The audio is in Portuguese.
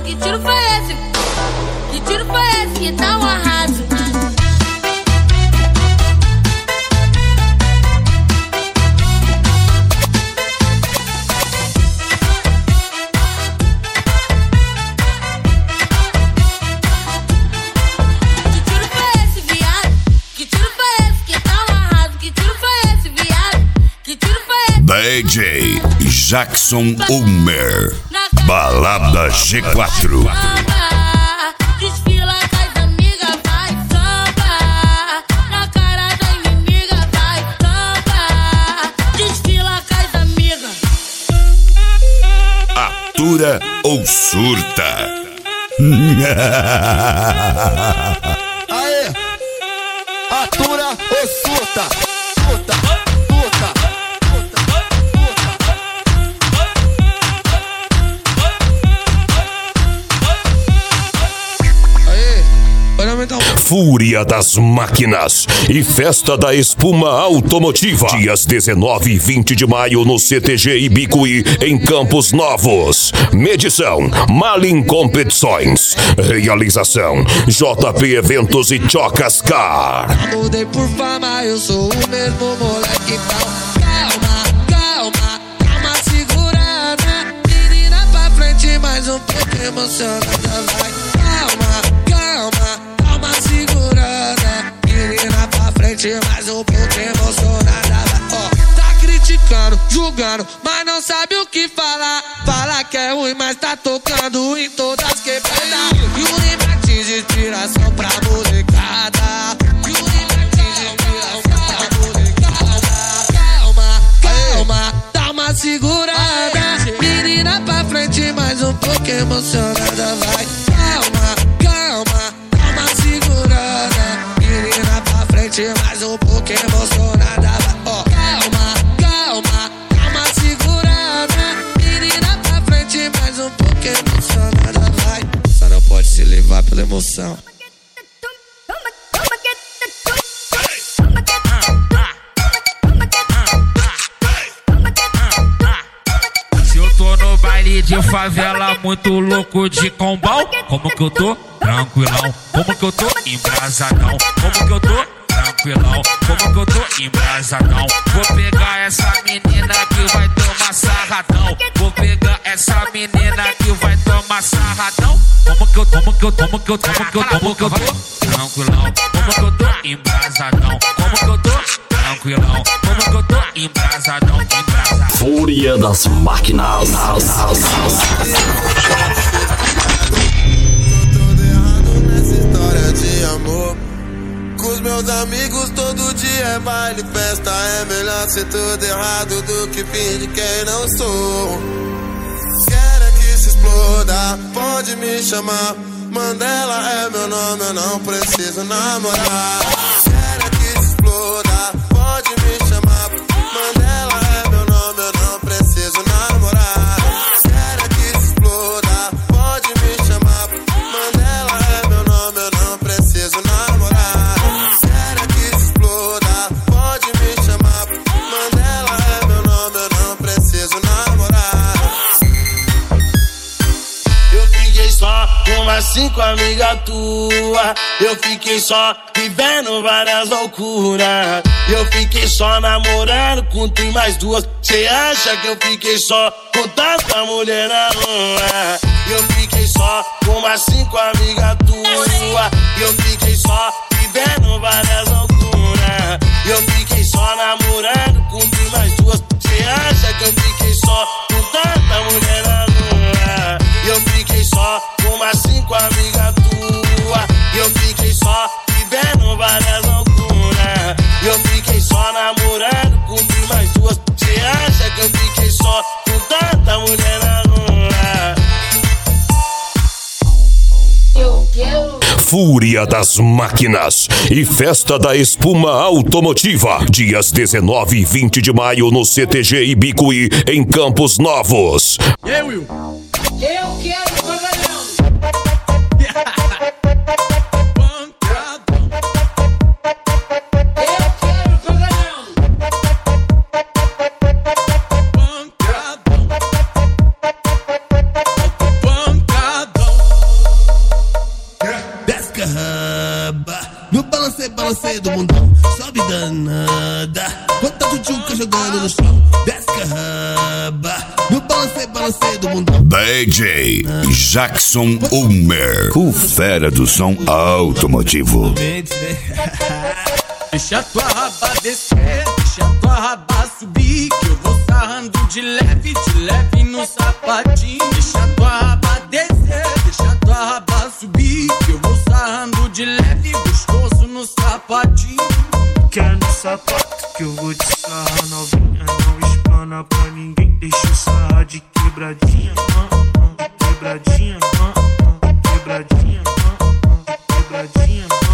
Que tiro foi esse? Que tiro foi esse? Que dá um arraso. DJ Jackson Ulmer, Balada G4. Desfila com as amigas, vai samba. Na cara da inimiga, vai samba. Desfila com as amigas. Atura ou surta? Aê! Atura ou surta? Fúria das Máquinas e Festa da Espuma Automotiva. Dias 19 e 20 de maio no CTG Ibicuí, em Campos Novos. Medição Malin Competições. Realização JP Eventos e Chocas Car. Mudei por fama, eu sou o mesmo moleque tal. Calma, segurada. Menina pra frente, mais um pouco emocionada, vai. Calma, segurada. Menina pra frente, mais um pouco emocionada, ó. Tá criticando, julgando, mas não sabe o que falar. Fala que é ruim, mas tá tocando em todas as quebradas. E o Limatis de inspiração pra molecada. Calma, segurada. Menina pra frente, mais um pouco emocionada, vai. Calma, segurada. Menina pra frente, mais um pouco emocionada, vai. Ó, calma, segurada. Menina pra frente, mais um pouco emocionada, vai. Só não pode se levar pela emoção. De favela muito louco de combão. Como que eu tô? Tranquilão. Como que eu tô? Embrasadão. Como que eu tô? Tranquilão. Como que eu tô? Embrasadão. Vou pegar essa menina que vai tomar sarradão. Vou pegar essa menina que vai tomar sarradão. Como que eu tô? Tranquilão. Como que eu tô? Embrasadão. Como que eu tô? Tranquilão. Como que eu tô? Embrasadão. Fúria das Máquinas. Tô todo errado nessa história de amor. Com os meus amigos todo dia é baile, festa. É melhor ser tudo errado do que fingir quem não sou. Quero que se exploda, pode me chamar. Mandela é meu nome, eu não preciso namorar. Quero que se exploda, pode me chamar. Mandela é meu nome, eu não preciso namorar. Quero que se exploda, pode me chamar. Mandela é meu nome, eu não preciso namorar. Quero que se exploda, pode me chamar. Mandela é meu nome, eu não preciso namorar. Eu fiquei só com umas 5 amigas tuas. Eu fiquei só vivendo várias loucuras. Eu fiquei só namorando com tu e mais 2. Cê acha que eu fiquei só com tanta mulher na rua? Eu fiquei só com umas 5 amigas tuas. Eu fiquei só vivendo várias loucuras. Eu fiquei só namorando com tu e mais 2. Cê acha que eu fiquei só com tanta mulher na rua? Eu fiquei só com umas 5 amigas tuas. Eu fiquei só vivendo várias loucuras. Eu fiquei só namorando com tu e mais 2. Cê acha que eu fiquei só com tanta mulher na rua? Eu quero. Fúria das Máquinas e Festa da Espuma Automotiva. Dias 19 e 20 de maio no CTG Ibicuí, em Campos Novos. Eu quero pagalhão. do mundão. Sobe danada, quanta tchutchuca jogando no chão. Desce carraba, no balancei do mundão. DJ Jackson Ulmer, o fera do som automotivo. Deixa tua raba descer, deixa tua raba subir, que eu vou sarrando de leve no sapatinho. Deixa tua raba descer, deixa tua raba subir, que eu vou sarrando de leve, gostoso no sapatinho. Quer no sapato que eu vou te sarrar novinha, não espana pra ninguém, deixa eu sarrar de quebradinha, quebradinha, quebradinha, quebradinha.